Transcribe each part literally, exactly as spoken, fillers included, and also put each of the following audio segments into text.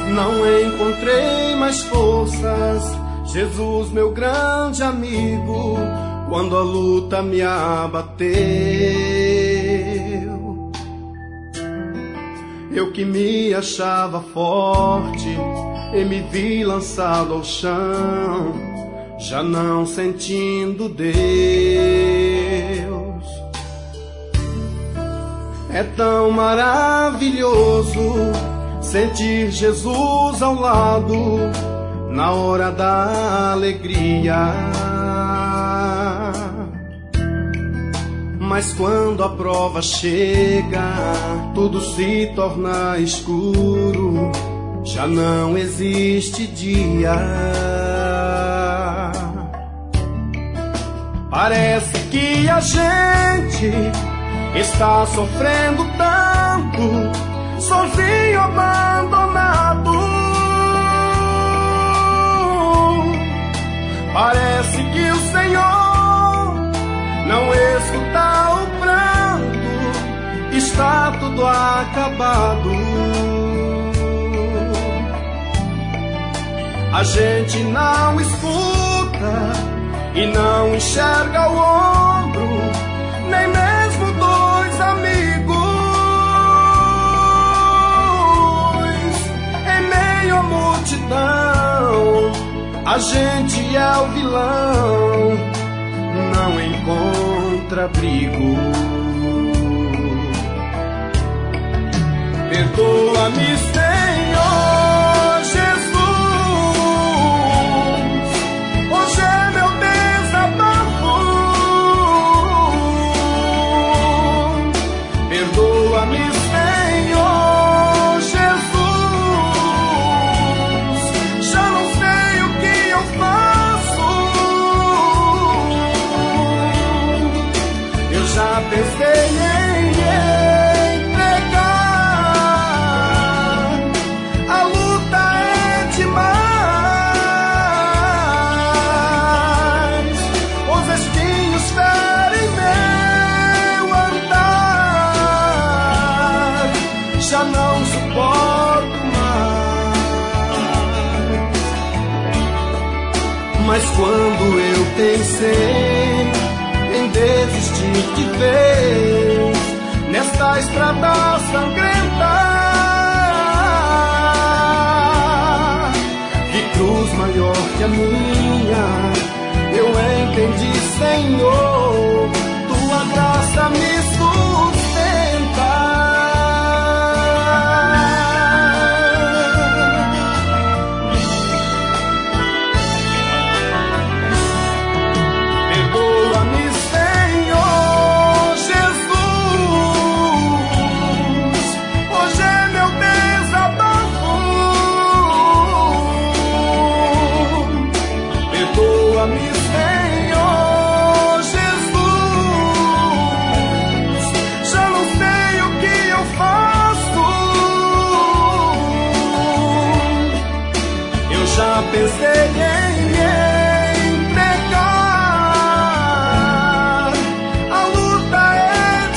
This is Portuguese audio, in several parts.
Não encontrei mais forças, Jesus, meu grande amigo, quando a luta me abateu. Eu que me achava forte e me vi lançado ao chão, já não sentindo Deus. É tão maravilhoso sentir Jesus ao lado na hora da alegria. Mas quando a prova chega, tudo se torna escuro, já não existe dia. Parece que a gente está sofrendo tanto, sozinho, abandonado. Parece que o Senhor não escuta o pranto, está tudo acabado. A gente não escuta e não enxerga o ombro, nem mesmo dois amigos. Em meio à multidão, a gente é o vilão, não encontra abrigo. Perdoa-me, Senhor Jesus, hoje é meu desabafo. Perdoa-me, Senhor Jesus, já não sei o que eu faço. Eu já pensei em entregar, a luta é demais, os espinhos ferem meu andar, já não suporto mais. Mas quando eu pensei em desistir de vez nesta estrada sangrenta, vi cruz maior que a minha. Eu entendi, Senhor, tua graça me sustenta. Perdoa-me, Senhor Jesus, hoje é meu desabafo. Perdoa-me, Senhor Jesus, já não sei o que eu faço. Eu já pensei em entregar, a luta é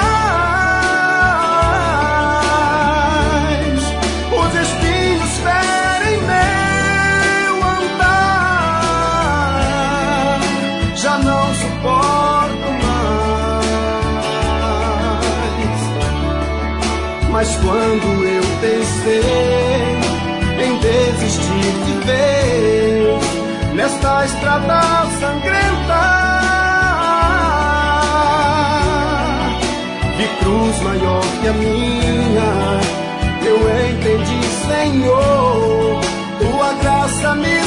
demais, os espinhos ferem meu andar, já não suporto mais. Mas quando eu pensei em desistir de vez nesta estrada sangrenta, vi cruz maior que a minha. Eu entendi, Senhor, tua graça me